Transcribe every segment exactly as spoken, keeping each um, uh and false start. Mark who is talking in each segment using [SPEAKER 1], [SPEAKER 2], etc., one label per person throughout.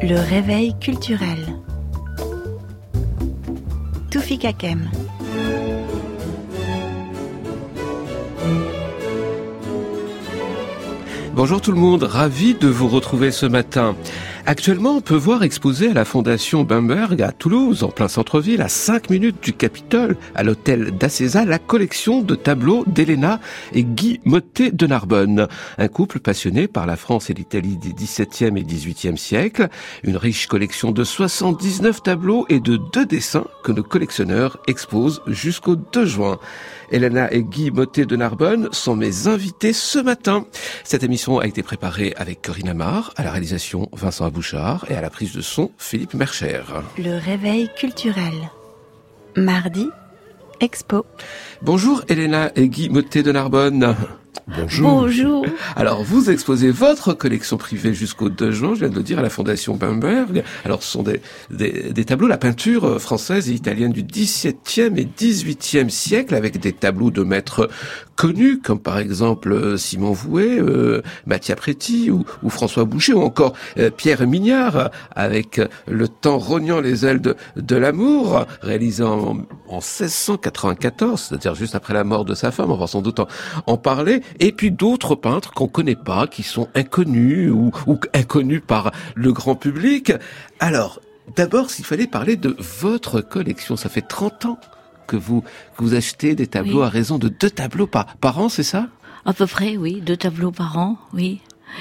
[SPEAKER 1] Le réveil culturel. Toufik Hakem.
[SPEAKER 2] Bonjour tout le monde, ravi de vous retrouver ce matin. Actuellement, on peut voir exposé à la Fondation Bamberg à Toulouse, en plein centre-ville, à cinq minutes du Capitole, à l'hôtel d'Acéza, la collection de tableaux d'Elena et Guy Mottet de Narbonne. Un couple passionné par la France et l'Italie des dix-septième et dix-huitième siècles. Une riche collection de soixante-dix-neuf tableaux et de deux dessins que nos collectionneurs exposent jusqu'au deux juin. Elena et Guy Mottet de Narbonne sont mes invités ce matin. Cette émission a été préparée avec Corinne Amar, à la réalisation Vincent Bouchard et à la prise de son Philippe Mercher.
[SPEAKER 1] Le réveil culturel. Mardi, expo.
[SPEAKER 2] Bonjour Elena et Guy Mottet de Narbonne.
[SPEAKER 3] Bonjour.
[SPEAKER 1] Bonjour.
[SPEAKER 2] Alors, vous exposez votre collection privée jusqu'au deux juin, je viens de le dire, à la Fondation Bamberg. Alors, ce sont des, des, des tableaux, la peinture française et italienne du dix-septième et dix-huitième siècle, avec des tableaux de maîtres connus, comme par exemple Simon Vouet, euh, Mattia Preti ou, ou François Boucher, ou encore euh, Pierre Mignard, avec Le temps rognant les ailes de, de l'amour, réalisé en, en seize cent quatre-vingt-quatorze, c'est-à-dire juste après la mort de sa femme, on va sans doute en, en parler. Et puis d'autres peintres qu'on connaît pas, qui sont inconnus ou, ou inconnus par le grand public. Alors, d'abord, s'il fallait parler de votre collection, ça fait trente ans que vous, que vous achetez des tableaux oui. à raison de deux tableaux par, par an, c'est ça ?
[SPEAKER 3] À peu près, oui, deux tableaux par an, oui.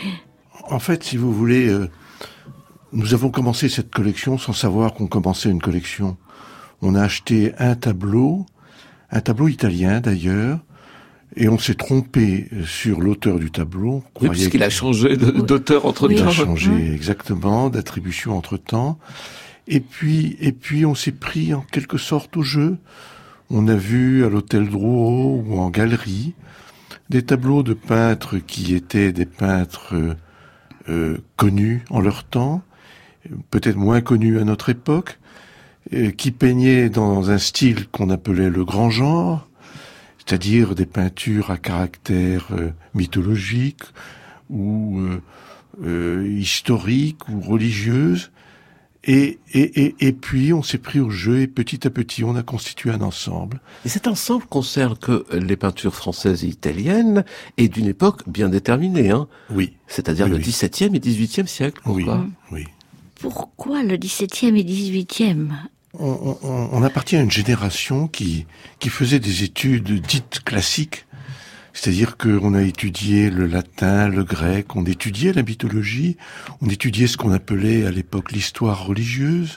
[SPEAKER 4] En fait, si vous voulez, euh, nous avons commencé cette collection sans savoir qu'on commençait une collection. On a acheté un tableau, un tableau italien d'ailleurs, et on s'est trompé sur l'auteur du tableau.
[SPEAKER 2] Oui, puisqu'il a changé de, d'auteur entre
[SPEAKER 4] oui.
[SPEAKER 2] temps.
[SPEAKER 4] Il a changé, mmh. exactement, d'attribution entre temps. Et puis, et puis, on s'est pris en quelque sorte au jeu. On a vu à l'hôtel Drouot ou en galerie des tableaux de peintres qui étaient des peintres euh, connus en leur temps, peut-être moins connus à notre époque, euh, qui peignaient dans un style qu'on appelait le grand genre, c'est-à-dire des peintures à caractère euh, mythologique ou euh, euh, historique ou religieuse. Et, et, et, et puis on s'est pris au jeu et petit à petit on a constitué un ensemble.
[SPEAKER 2] Et cet ensemble concerne que les peintures françaises et italiennes et d'une époque bien déterminée, hein.
[SPEAKER 4] Oui.
[SPEAKER 2] C'est-à-dire
[SPEAKER 4] oui,
[SPEAKER 2] le
[SPEAKER 4] oui.
[SPEAKER 2] dix-septième et dix-huitième siècle. Pourquoi ?
[SPEAKER 4] Oui, oui.
[SPEAKER 3] Pourquoi le dix-septième et dix-huitième ?
[SPEAKER 4] On, on, on appartient à une génération qui, qui faisait des études dites classiques, c'est-à-dire qu'on a étudié le latin, le grec, on étudiait la mythologie, on étudiait ce qu'on appelait à l'époque l'histoire religieuse,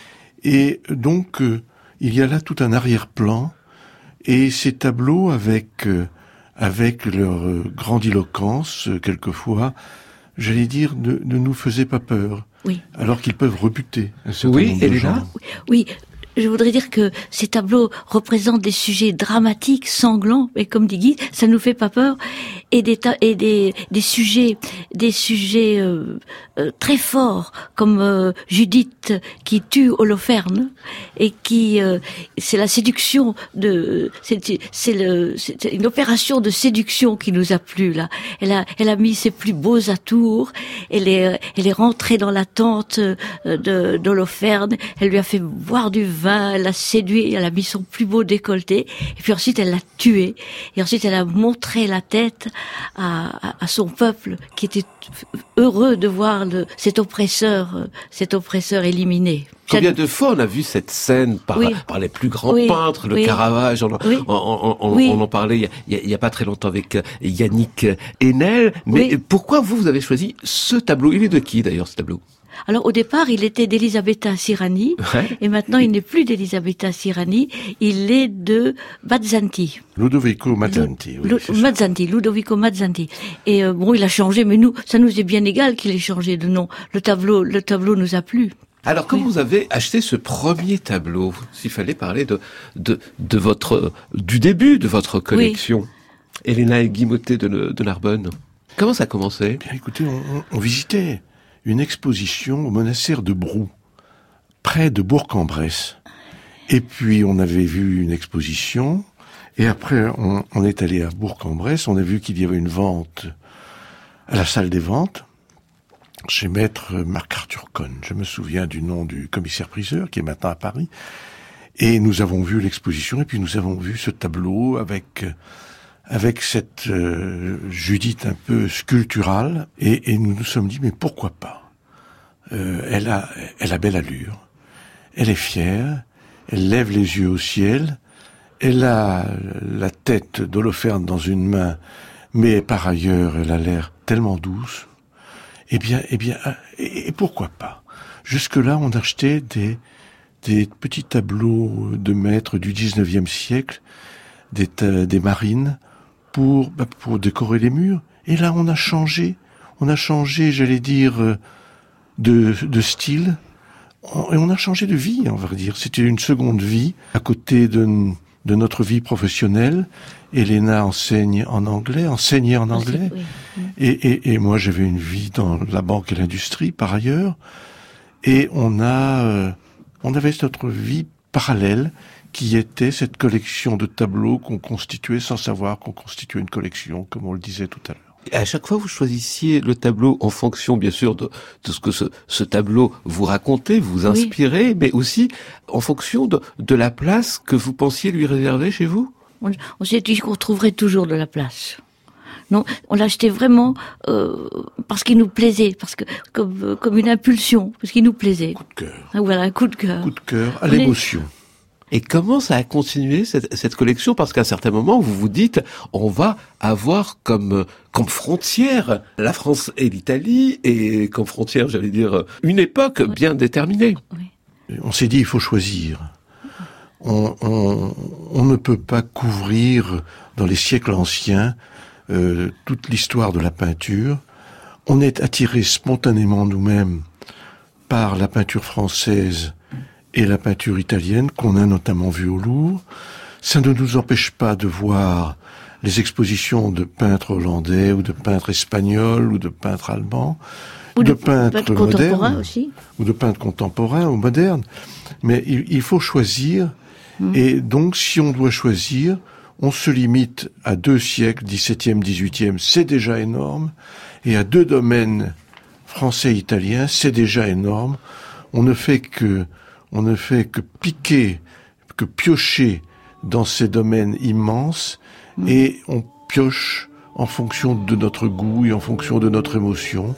[SPEAKER 4] et donc euh, il y a là tout un arrière-plan, et ces tableaux avec euh, avec leur euh, grandiloquence, euh, quelquefois, j'allais dire, ne, ne nous faisaient pas peur.
[SPEAKER 3] Oui.
[SPEAKER 4] Alors qu'ils peuvent rebuter un certain
[SPEAKER 2] oui,
[SPEAKER 4] nombre de gens.
[SPEAKER 3] Oui, je voudrais dire que ces tableaux représentent des sujets dramatiques, sanglants, et comme dit Guy, ça nous fait pas peur, et des ta- et des des sujets, des sujets euh, euh, très forts, comme euh, Judith qui tue Holoferne, et qui euh, c'est la séduction de c'est c'est le c'est une opération de séduction qui nous a plu là. Elle a elle a mis ses plus beaux atours, elle est elle est rentrée dans la tente de d'Holoferne, elle lui a fait boire du vin, elle l'a séduit, elle a mis son plus beau décolleté, et puis ensuite elle l'a tué, et ensuite elle a montré la tête à, à, à son peuple qui était heureux de voir le, cet oppresseur, cet oppresseur éliminé.
[SPEAKER 2] Combien de fois on a vu cette scène par,
[SPEAKER 3] oui.
[SPEAKER 2] par les plus grands
[SPEAKER 3] oui.
[SPEAKER 2] peintres, le
[SPEAKER 3] oui.
[SPEAKER 2] Caravage, on,
[SPEAKER 3] oui.
[SPEAKER 2] on, on, on,
[SPEAKER 3] oui.
[SPEAKER 2] on en parlait il y, a, il y a pas très longtemps avec Yannick Enel, mais
[SPEAKER 3] oui.
[SPEAKER 2] pourquoi vous, vous avez choisi ce tableau ? Il est de qui d'ailleurs ce tableau ?
[SPEAKER 3] Alors au départ, il était d'Elisabetta Sirani,
[SPEAKER 2] ouais.
[SPEAKER 3] et maintenant il n'est plus d'Elisabetta Sirani, il est de Mazzanti.
[SPEAKER 4] Ludovico Mazzanti.
[SPEAKER 3] Lu-
[SPEAKER 4] oui,
[SPEAKER 3] Mazzanti, Ludovico Mazzanti. Et euh, bon, il a changé, mais nous, ça nous est bien égal qu'il ait changé de nom. Le tableau, le tableau nous a plu.
[SPEAKER 2] Alors, quand
[SPEAKER 3] oui.
[SPEAKER 2] vous avez acheté ce premier tableau, s'il fallait parler de de de votre du début de votre collection, oui. Elena et Guy Mottet de, de Narbonne, comment ça a commencé ?
[SPEAKER 4] Bien, écoutez, on, on, on visitait une exposition au monastère de Brou, près de Bourg-en-Bresse. Et puis, on avait vu une exposition, et après, on, on est allé à Bourg-en-Bresse, on a vu qu'il y avait une vente à la salle des ventes, chez maître Marc-Arthur Cohn. Je me souviens du nom du commissaire-priseur, qui est maintenant à Paris. Et nous avons vu l'exposition, et puis nous avons vu ce tableau avec avec cette euh, Judith un peu sculpturale, et, et nous nous sommes dit, mais pourquoi pas ? euh, Elle a elle a belle allure, elle est fière, elle lève les yeux au ciel, elle a la tête d'Holoferne dans une main, mais par ailleurs, elle a l'air tellement douce. Eh bien, eh bien, et, et pourquoi pas ? Jusque-là, on achetait des des petits tableaux de maîtres du dix-neuvième siècle, des, des marines, pour, bah, pour décorer les murs. Et là, on a changé, on a changé, j'allais dire, de, de style, et on a changé de vie, on va dire. C'était une seconde vie, à côté de, de notre vie professionnelle. Elena enseigne en anglais, enseignait en anglais, oui. et, et, et moi, j'avais une vie dans la banque et l'industrie, par ailleurs, et on a... Euh, On avait notre vie parallèle qui était cette collection de tableaux qu'on constituait sans savoir qu'on constituait une collection, comme on le disait tout à l'heure.
[SPEAKER 2] Et à chaque fois, vous choisissiez le tableau en fonction, bien sûr, de, de ce que ce, ce tableau vous racontait, vous inspirait, oui. mais aussi en fonction de, de la place que vous pensiez lui réserver chez vous.
[SPEAKER 3] On, on s'est dit qu'on trouverait toujours de la place. Non, on l'achetait vraiment euh, parce qu'il nous plaisait, parce que comme comme une impulsion, parce qu'il nous plaisait.
[SPEAKER 4] Coup de cœur.
[SPEAKER 3] Ah, voilà, un coup de cœur.
[SPEAKER 4] Coup de cœur à l'émotion.
[SPEAKER 2] Et comment ça a continué cette, cette collection ? Parce qu'à un certain moment, vous vous dites, on va avoir comme comme frontière la France et l'Italie, et comme frontière, j'allais dire, une époque oui. bien déterminée.
[SPEAKER 3] Oui.
[SPEAKER 4] On s'est dit, il faut choisir. On, on, on ne peut pas couvrir dans les siècles anciens Euh, toute l'histoire de la peinture. On est attiré spontanément nous-mêmes par la peinture française et la peinture italienne qu'on a notamment vue au Louvre. Ça ne nous empêche pas de voir les expositions de peintres hollandais ou de peintres espagnols ou de peintres allemands,
[SPEAKER 3] ou
[SPEAKER 4] de,
[SPEAKER 3] de
[SPEAKER 4] peintres modernes
[SPEAKER 3] aussi.
[SPEAKER 4] ou de peintres contemporains ou modernes. Mais il, il faut choisir. Mmh. Et donc, si on doit choisir, on se limite à deux siècles, dix-septième, dix-huitième, c'est déjà énorme, et à deux domaines français et italiens, c'est déjà énorme. On ne fait que, on ne fait que piquer, que piocher dans ces domaines immenses, mmh. et on pioche en fonction de notre goût et en fonction de notre émotion.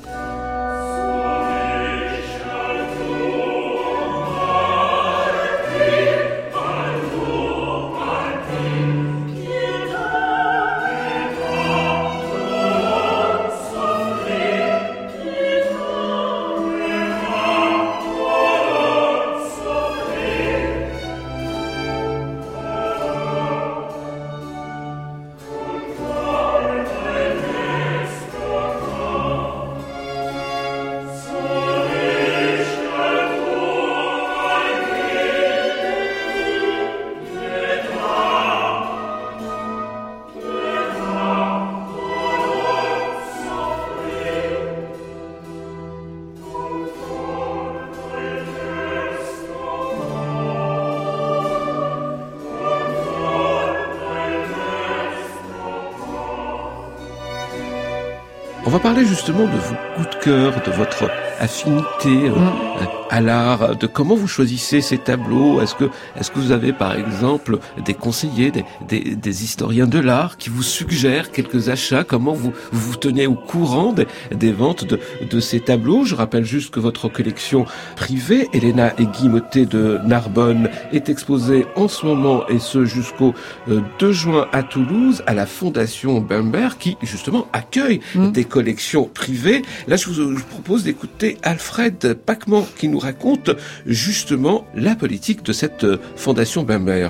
[SPEAKER 2] On va parler justement de vos coups de cœur, de votre affinité euh, mmh. à l'art, de comment vous choisissez ces tableaux. Est-ce que, est-ce que vous avez par exemple des conseillers, des, des, des historiens de l'art qui vous suggèrent quelques achats? Comment vous vous, vous tenez au courant des, des ventes de, de ces tableaux? Je rappelle juste que votre collection privée, Elena et Guy Mottet de Narbonne, est exposée en ce moment et ce jusqu'au euh, deux juin à Toulouse, à la Fondation Bemberg, qui justement accueille mmh. des collections privées. Là, je vous, je vous propose d'écouter Alfred Pachman qui nous raconte justement la politique de cette Fondation Bemberg.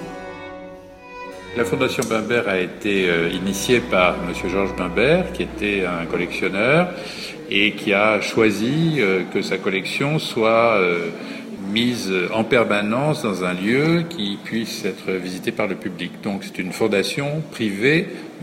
[SPEAKER 5] La Fondation Bemberg a été euh, initiée par Monsieur Georges Bemberg, qui était un collectionneur et qui a choisi euh, que sa collection soit euh, mise en permanence dans un lieu qui puisse être visité par le public. Donc c'est une fondation privée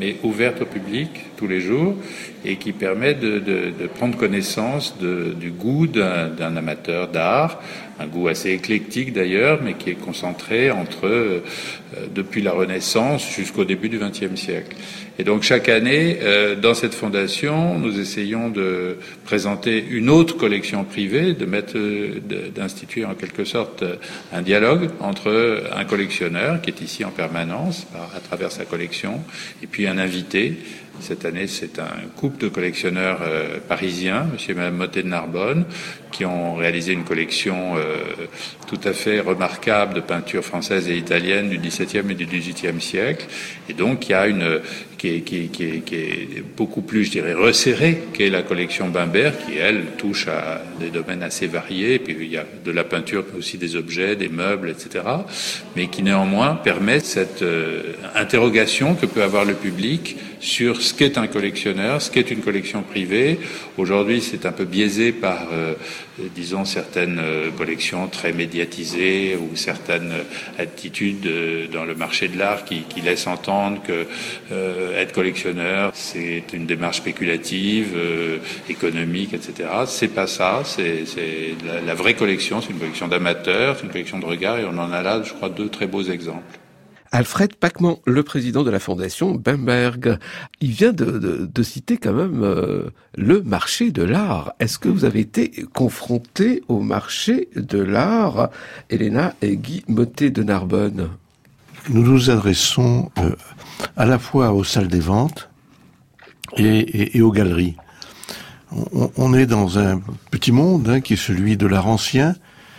[SPEAKER 5] mais ouverte au public tous les jours, et qui permet de, de, de prendre connaissance de, du goût d'un, d'un amateur d'art, un goût assez éclectique d'ailleurs, mais qui est concentré entre euh, depuis la Renaissance jusqu'au début du vingtième siècle. Et donc chaque année, euh, dans cette fondation, nous essayons de présenter une autre collection privée, de mettre, euh, de, d'instituer en quelque sorte un dialogue entre un collectionneur qui est ici en permanence à travers sa collection, et puis un invité. Cette année, c'est un couple de collectionneurs euh, parisiens, monsieur et madame Mottet de Narbonne, qui ont réalisé une collection euh, tout à fait remarquable de peintures françaises et italiennes du dix-septième et du dix-huitième siècle. Et donc, il y a une qui est, qui est, qui est, qui est beaucoup plus, je dirais, resserrée qu'est la collection Bimbert, qui, elle, touche à des domaines assez variés. Et puis, il y a de la peinture, mais aussi des objets, des meubles, et cetera. Mais qui, néanmoins, permet cette euh, interrogation que peut avoir le public sur ce qu'est un collectionneur, ce qu'est une collection privée. Aujourd'hui, c'est un peu biaisé par, euh, disons, certaines euh, collections très médiatisées ou certaines attitudes euh, dans le marché de l'art qui, qui laissent entendre que euh, être collectionneur, c'est une démarche spéculative, euh, économique, et cetera. C'est pas ça. C'est, c'est la, la vraie collection. C'est une collection d'amateurs, c'est une collection de regard, et on en a là, je crois, deux très beaux exemples.
[SPEAKER 2] Alfred Pacman, le président de la fondation Bamberg, il vient de, de, de citer quand même euh, le marché de l'art. Est-ce que vous avez été confronté au marché de l'art, Elena et Guy Mottet de Narbonne?
[SPEAKER 4] Nous nous adressons euh, à la fois aux salles des ventes et, et, et aux galeries. On, on est dans un petit monde hein, qui est celui de l'art ancien,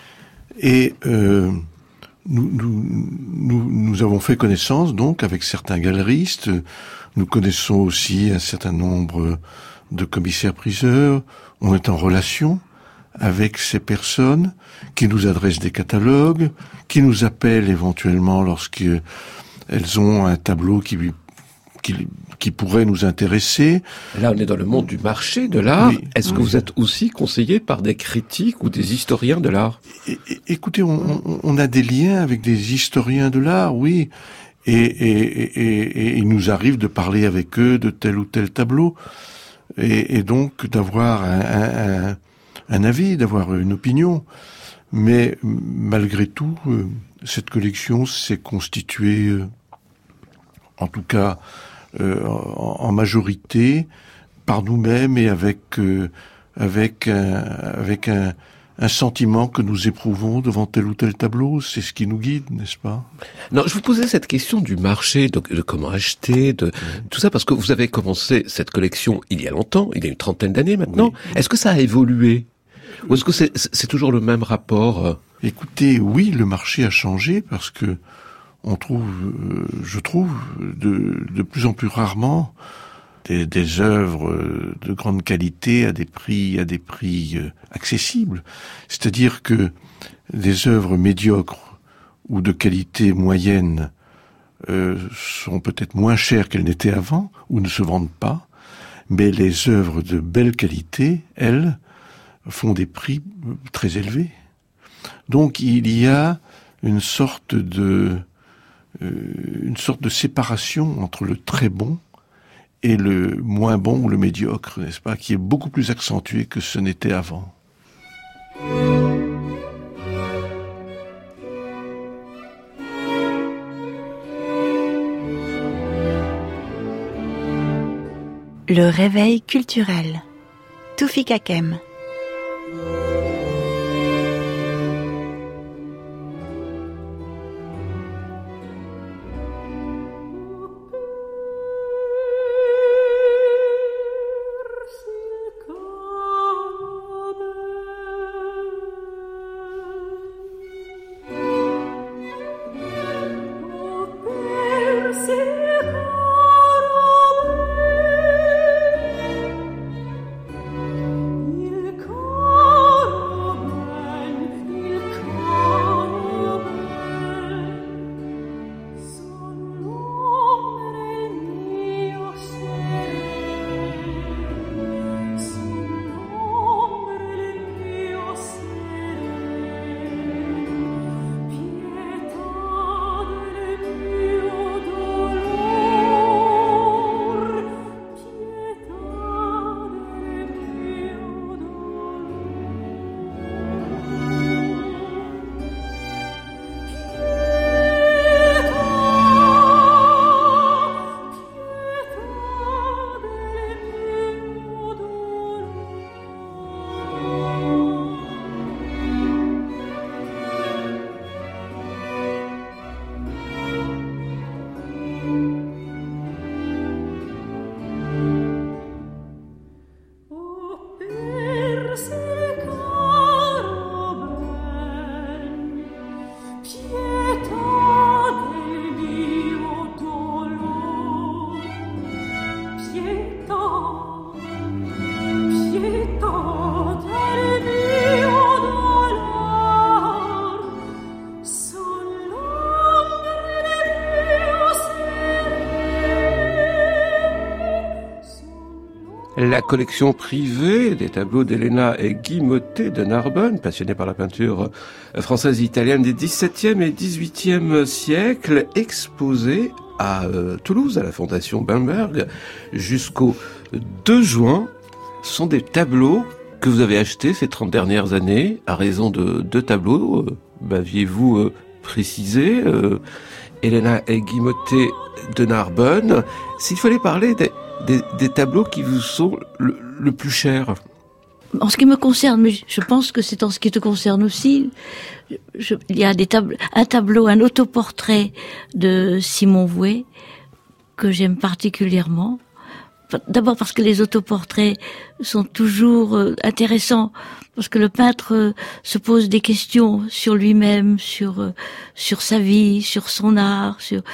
[SPEAKER 4] et euh, Nous, nous, nous, nous avons fait connaissance donc avec certains galeristes. Nous connaissons aussi un certain nombre de commissaires-priseurs. On est en relation avec ces personnes qui nous adressent des catalogues, qui nous appellent éventuellement lorsqu'elles ont un tableau qui, qui, qui pourrait nous intéresser.
[SPEAKER 2] Là, on est dans le monde du marché de l'art.
[SPEAKER 4] Oui,
[SPEAKER 2] Est-ce
[SPEAKER 4] oui.
[SPEAKER 2] que vous êtes aussi conseillé par des critiques ou des historiens de l'art?
[SPEAKER 4] É- é- Écoutez, on, on, on a des liens avec des historiens de l'art, oui, et, et, et, et il nous arrive de parler avec eux de tel ou tel tableau, et, et donc d'avoir un, un, un, un avis, d'avoir une opinion. Mais malgré tout, euh, cette collection s'est constituée, euh, en tout cas euh, en, en majorité, par nous-mêmes et avec euh, avec un, avec un un sentiment que nous éprouvons devant tel ou tel tableau. C'est ce qui nous guide, n'est-ce pas?
[SPEAKER 2] Non, je vous posais cette question du marché, de, de comment acheter, de oui. tout ça, parce que vous avez commencé cette collection il y a longtemps, il y a une trentaine d'années maintenant. Oui. Est-ce que ça a évolué? Ou est-ce que c'est, c'est toujours le même rapport?
[SPEAKER 4] Écoutez, oui, le marché a changé parce que on trouve, euh, je trouve, de, de plus en plus rarement Des, des œuvres de grande qualité à des prix, à des prix euh, accessibles. C'est-à-dire que des œuvres médiocres ou de qualité moyenne euh, sont peut-être moins chères qu'elles n'étaient avant ou ne se vendent pas, mais les œuvres de belle qualité, elles, font des prix très élevés. Donc il y a une sorte de euh, une sorte de séparation entre le très bon et le moins bon ou le médiocre, n'est-ce pas, qui est beaucoup plus accentué que ce n'était avant.
[SPEAKER 1] Le réveil culturel. Toufik Hakem.
[SPEAKER 6] Il
[SPEAKER 2] La collection privée des tableaux d'Elena et Guy Mottet de Narbonne, passionnée par la peinture française et italienne des dix-septième et dix-huitième siècles, exposée à euh, Toulouse, à la Fondation Bamberg, jusqu'au deux juin. Ce sont des tableaux que vous avez achetés ces trente dernières années, à raison de deux tableaux, euh, m'aviez-vous euh, précisé, euh, Elena et Guy Mottet de Narbonne. S'il fallait parler des Des, des tableaux qui vous sont le, le plus chers.
[SPEAKER 3] En ce qui me concerne, mais je pense que c'est en ce qui te concerne aussi, je, il y a des tableaux, un tableau, un autoportrait de Simon Vouet que j'aime particulièrement. D'abord parce que les autoportraits sont toujours euh, intéressants, parce que le peintre euh, se pose des questions sur lui-même, sur euh, sur sa vie, sur son art, sur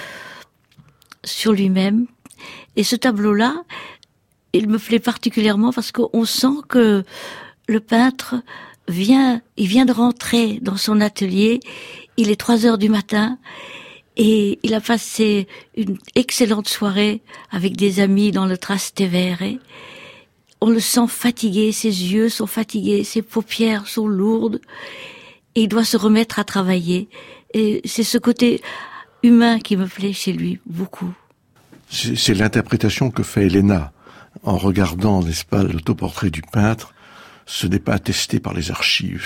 [SPEAKER 3] sur lui-même. Et ce tableau-là, il me plaît particulièrement parce qu'on sent que le peintre vient, il vient de rentrer dans son atelier, il est trois heures du matin, et il a passé une excellente soirée avec des amis dans le Trastevere. On le sent fatigué, ses yeux sont fatigués, ses paupières sont lourdes, et il doit se remettre à travailler. Et c'est ce côté humain qui me plaît chez lui, beaucoup.
[SPEAKER 4] C'est, c'est l'interprétation que fait Elena en regardant, n'est-ce pas, l'autoportrait du peintre. Ce n'est pas attesté par les archives.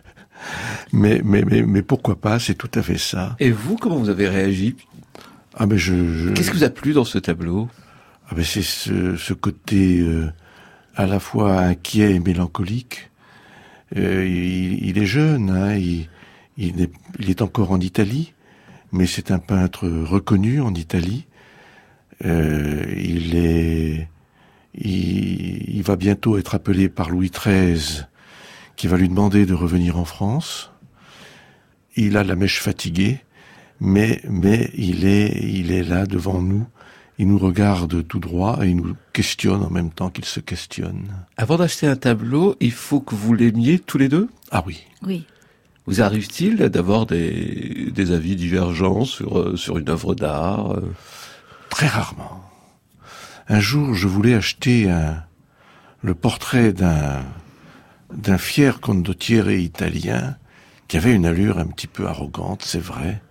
[SPEAKER 4] mais, mais, mais, mais pourquoi pas, c'est tout à fait ça.
[SPEAKER 2] Et vous, comment vous avez réagi?
[SPEAKER 4] Ah, mais je, je...
[SPEAKER 2] Qu'est-ce qui vous a plu dans ce tableau?
[SPEAKER 4] Ah, mais c'est ce, ce côté euh, à la fois inquiet et mélancolique. Euh, il, il est jeune, hein, il, il, est, il est encore en Italie, mais c'est un peintre reconnu en Italie. Euh, il est, il, il va bientôt être appelé par Louis treize, qui va lui demander de revenir en France. Il a la mèche fatiguée, mais, mais il est, il est là devant nous. Il nous regarde tout droit et il nous questionne en même temps qu'il se questionne.
[SPEAKER 2] Avant d'acheter un tableau, il faut que vous l'aimiez tous les deux?
[SPEAKER 4] Ah oui.
[SPEAKER 3] Oui.
[SPEAKER 2] Vous arrive-t-il d'avoir des, des avis divergents sur, sur une œuvre d'art?
[SPEAKER 4] Très rarement. Un jour, je voulais acheter un, le portrait d'un, d'un fier condottiere italien qui avait une allure un petit peu arrogante, c'est vrai.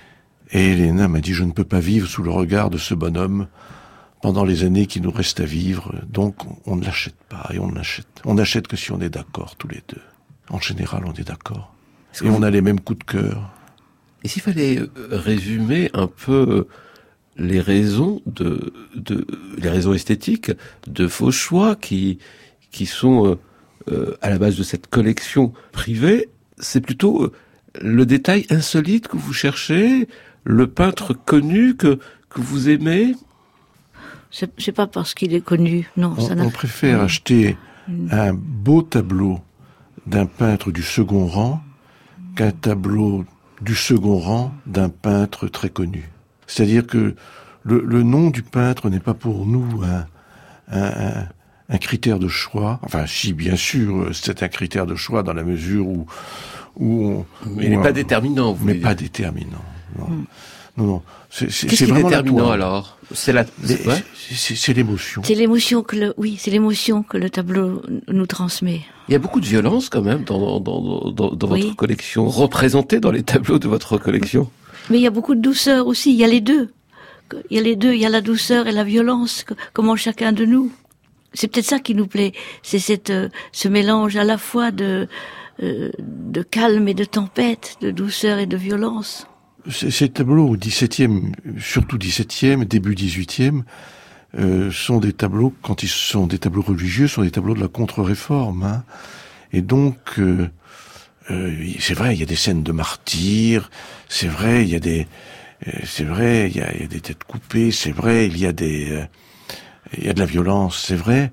[SPEAKER 4] Et Elena m'a dit, je ne peux pas vivre sous le regard de ce bonhomme pendant les années qui nous restent à vivre, donc on ne l'achète pas, et on l'achète. On n'achète que si on est d'accord, tous les deux. En général, on est d'accord. Et on a les mêmes coups de cœur.
[SPEAKER 2] Et s'il fallait résumer un peu les raisons de, de les raisons esthétiques de vos choix qui qui sont euh, à la base de cette collection privée, c'est plutôt euh, le détail insolite que vous cherchez, le peintre connu que que vous aimez.
[SPEAKER 3] C'est, c'est pas parce qu'il est connu, non.
[SPEAKER 4] On,
[SPEAKER 3] ça n'a...
[SPEAKER 4] on préfère oui. acheter mmh. un beau tableau d'un peintre du second rang qu'un tableau du second rang d'un peintre très connu. C'est-à-dire que le, le nom du peintre n'est pas pour nous un, un, un, un critère de choix. Enfin, si, bien sûr, c'est un critère de choix dans la mesure où... où on,
[SPEAKER 2] mais il n'est pas déterminant, vous
[SPEAKER 4] Mais
[SPEAKER 2] voulez
[SPEAKER 4] pas
[SPEAKER 2] dire.
[SPEAKER 4] déterminant, non. Mm. Non, non. C'est, c'est,
[SPEAKER 2] Qu'est-ce
[SPEAKER 4] c'est
[SPEAKER 2] qui est
[SPEAKER 4] vraiment
[SPEAKER 2] déterminant
[SPEAKER 4] la
[SPEAKER 2] alors? C'est la...
[SPEAKER 4] C'est, ouais. c'est, c'est, c'est l'émotion.
[SPEAKER 3] C'est l'émotion que le, oui, c'est l'émotion que le tableau nous transmet.
[SPEAKER 2] Il y a beaucoup de violence quand même dans, dans, dans, dans
[SPEAKER 3] oui.
[SPEAKER 2] votre collection, représentée dans les tableaux de votre collection.
[SPEAKER 3] Mais il y a beaucoup de douceur aussi, il y a les deux. Il y a les deux, il y a la douceur et la violence, comme en chacun de nous. C'est peut-être ça qui nous plaît, c'est cette, euh, ce mélange à la fois de, euh, de calme et de tempête, de douceur et de violence.
[SPEAKER 4] Ces, ces tableaux au dix-septième, surtout dix-septième, début dix-huitième, euh, sont des tableaux, quand ils sont des tableaux religieux, sont des tableaux de la contre-réforme. Hein. Et donc... Euh, Euh, c'est vrai, il y a des scènes de martyrs, c'est vrai, il y a des, euh, c'est vrai, il y a, il y a des têtes coupées, c'est vrai, il y a des, euh, il y a de la violence, c'est vrai,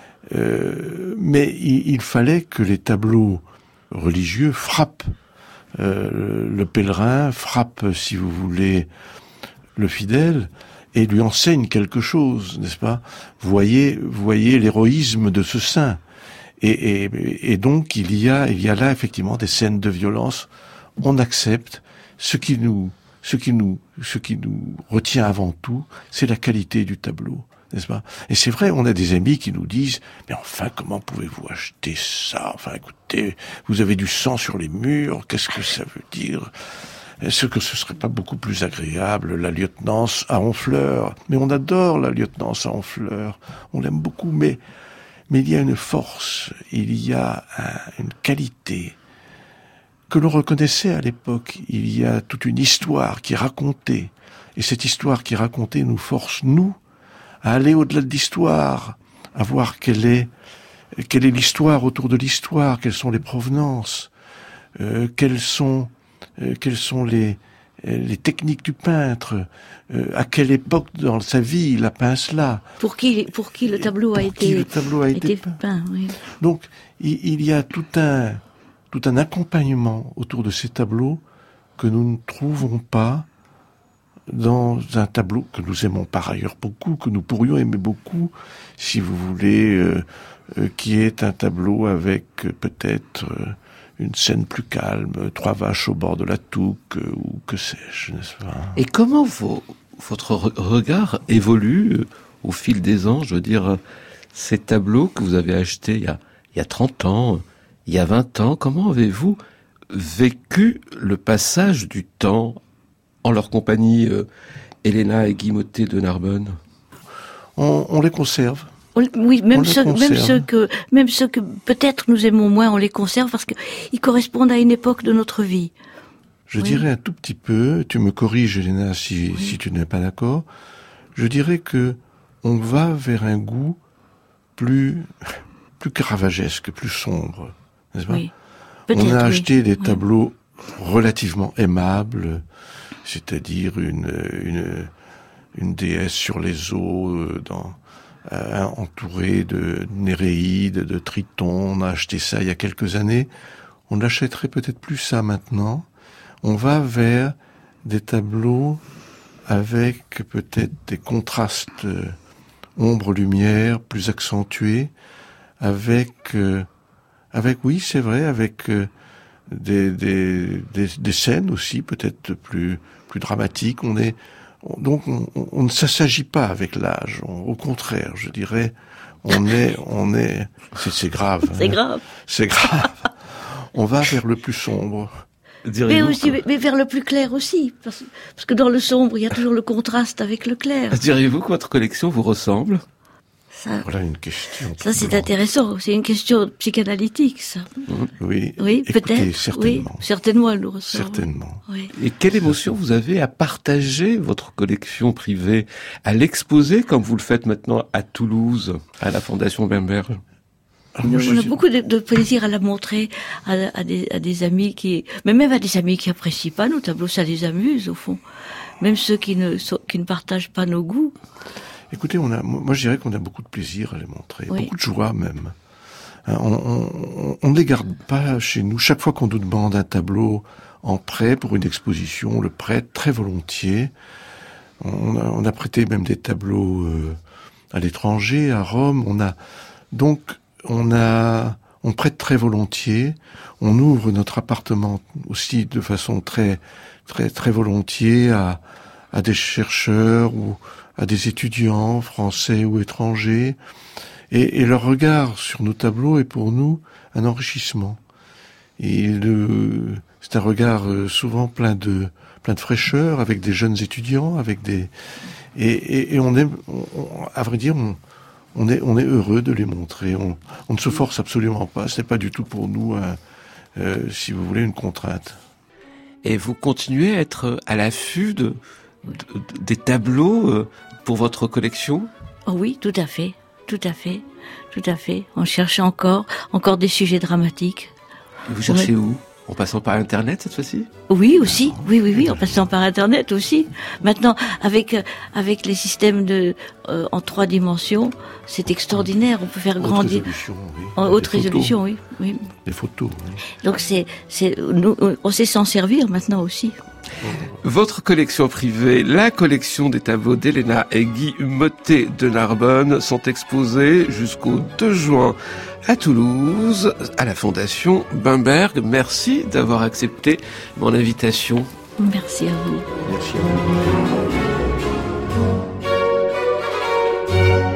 [SPEAKER 4] euh, mais il, il fallait que les tableaux religieux frappent euh, le pèlerin, frappent, si vous voulez, le fidèle, et lui enseignent quelque chose, n'est-ce pas? Voyez, voyez l'héroïsme de ce saint. Et, et, et donc il y a, il y a là effectivement des scènes de violence. On accepte. Ce qui nous, ce qui nous, ce qui nous retient avant tout, c'est la qualité du tableau. n'est-ce pas? Et c'est vrai, on a des amis qui nous disent, mais enfin, comment pouvez-vous acheter ça? Enfin, écoutez, vous avez du sang sur les murs, qu'est-ce que ça veut dire? Est-ce que ce serait pas beaucoup plus agréable, la lieutenance à Honfleur? Mais on adore la lieutenance à Honfleur, on l'aime beaucoup, mais, mais il y a une force, il y a un, une qualité que l'on reconnaissait à l'époque. Il y a toute une histoire qui est racontée, et cette histoire qui est racontée nous force, nous, à aller au-delà de l'histoire, à voir quelle est, quelle est l'histoire autour de l'histoire, quelles sont les provenances, euh, quelles sont Euh, quelles sont les, les techniques du peintre, euh, à quelle époque dans sa vie il a peint cela.
[SPEAKER 3] Pour qui, pour qui le tableau a
[SPEAKER 4] pour
[SPEAKER 3] été,
[SPEAKER 4] qui le tableau a été, été peint.
[SPEAKER 3] peint oui.
[SPEAKER 4] Donc, il, il y a tout un, tout un accompagnement autour de ces tableaux que nous ne trouvons pas dans un tableau que nous aimons par ailleurs beaucoup, que nous pourrions aimer beaucoup, si vous voulez, euh, euh, qui est un tableau avec euh, peut-être... Euh, une scène plus calme, trois vaches au bord de la Touques, euh, ou que sais-je, n'est-ce pas?
[SPEAKER 2] Et comment vos, votre re- regard évolue euh, au fil des ans? Je veux dire, euh, ces tableaux que vous avez achetés il y a, il y a trente ans, il y a vingt ans, comment avez-vous vécu le passage du temps en leur compagnie, euh, Elena et Guy Mottet de Narbonne?
[SPEAKER 4] on, on les conserve.
[SPEAKER 3] Oui, même ceux, même ceux que, même ceux que peut-être nous aimons moins, on les conserve parce qu'ils correspondent à une époque de notre vie.
[SPEAKER 4] Je
[SPEAKER 3] oui.
[SPEAKER 4] dirais un tout petit peu, tu me corriges, Elena, si, oui. si tu n'es pas d'accord, je dirais que on va vers un goût plus, plus caravagesque, plus sombre, n'est-ce pas? Oui. On a acheté oui. des tableaux oui. relativement aimables, c'est-à-dire une, une, une déesse sur les eaux, dans, Euh, entouré de Néréides, de Tritons. On a acheté ça il y a quelques années. On n'achèterait peut-être plus ça maintenant. On va vers des tableaux avec peut-être des contrastes euh, ombre-lumière plus accentués, avec, euh, avec oui, c'est vrai, avec euh, des, des, des, des scènes aussi peut-être plus, plus dramatiques. On est Donc, on, on ne s'assagit pas avec l'âge. On, au contraire, je dirais, on est, on est, c'est, c'est grave.
[SPEAKER 3] C'est
[SPEAKER 4] hein.
[SPEAKER 3] grave.
[SPEAKER 4] C'est grave. On va vers le plus sombre.
[SPEAKER 3] Mais aussi, mais vers le plus clair aussi. Parce, parce que dans le sombre, il y a toujours le contraste avec le clair.
[SPEAKER 2] Diriez-vous que votre collection vous ressemble?
[SPEAKER 3] Ça,
[SPEAKER 4] voilà une question.
[SPEAKER 3] Ça, c'est intéressant. C'est une question psychanalytique, ça.
[SPEAKER 4] Oui.
[SPEAKER 3] Oui,
[SPEAKER 4] écoutez,
[SPEAKER 3] peut-être.
[SPEAKER 4] Certainement.
[SPEAKER 3] Oui, certainement, elle nous ressemble.
[SPEAKER 4] Certainement.
[SPEAKER 3] Oui.
[SPEAKER 2] Et quelle émotion vous avez à partager votre collection privée, à l'exposer comme vous le faites maintenant à Toulouse, à la Fondation Bemberg?
[SPEAKER 3] Alors, moi, on a beaucoup de, de plaisir à la montrer à, à, des, à des amis qui, mais même à des amis qui apprécient pas nos tableaux, ça les amuse au fond. Même ceux qui ne, qui ne partagent pas nos goûts.
[SPEAKER 4] Écoutez, on a, moi je dirais qu'on a beaucoup de plaisir à les montrer,
[SPEAKER 3] oui.
[SPEAKER 4] beaucoup de joie même. Hein, on, on, on ne les garde pas chez nous. Chaque fois qu'on nous demande un tableau en prêt pour une exposition, on le prête très volontiers. On a, on a prêté même des tableaux euh, à l'étranger, à Rome. On a donc on a on prête très volontiers. On ouvre notre appartement aussi de façon très très très volontiers à à des chercheurs ou à des étudiants français ou étrangers, et, et leur regard sur nos tableaux est pour nous un enrichissement. Et le, c'est un regard souvent plein de plein de fraîcheur, avec des jeunes étudiants, avec des et, et, et on est, on, à vrai dire, on, on est on est heureux de les montrer. On, on ne se force absolument pas. Ce n'est pas du tout pour nous, un, euh, si vous voulez, une contrainte.
[SPEAKER 2] Et vous continuez à être à l'affût de des tableaux pour votre collection?
[SPEAKER 3] Oh oui, tout à fait, tout à fait, tout à fait. On cherche encore, encore des sujets dramatiques.
[SPEAKER 2] Et vous cherchez où? En passant par Internet cette fois-ci?
[SPEAKER 3] Oui, aussi. Oui, oui, oui, en passant par Internet aussi. Maintenant, avec avec les systèmes de euh, en trois dimensions, c'est extraordinaire. On peut faire
[SPEAKER 4] haute
[SPEAKER 3] grandir.
[SPEAKER 4] Résolution, oui.
[SPEAKER 3] En haute
[SPEAKER 4] Des
[SPEAKER 3] résolution, oui, oui.
[SPEAKER 4] Des photos. Oui.
[SPEAKER 3] Donc c'est c'est nous, on sait s'en servir maintenant aussi.
[SPEAKER 2] Votre collection privée, la collection des tableaux d'Elena et Guy Mottet de Narbonne, sont exposés jusqu'au deux juin à Toulouse, à la Fondation Bemberg. Merci d'avoir accepté mon invitation.
[SPEAKER 3] Merci à vous.
[SPEAKER 4] Merci à vous.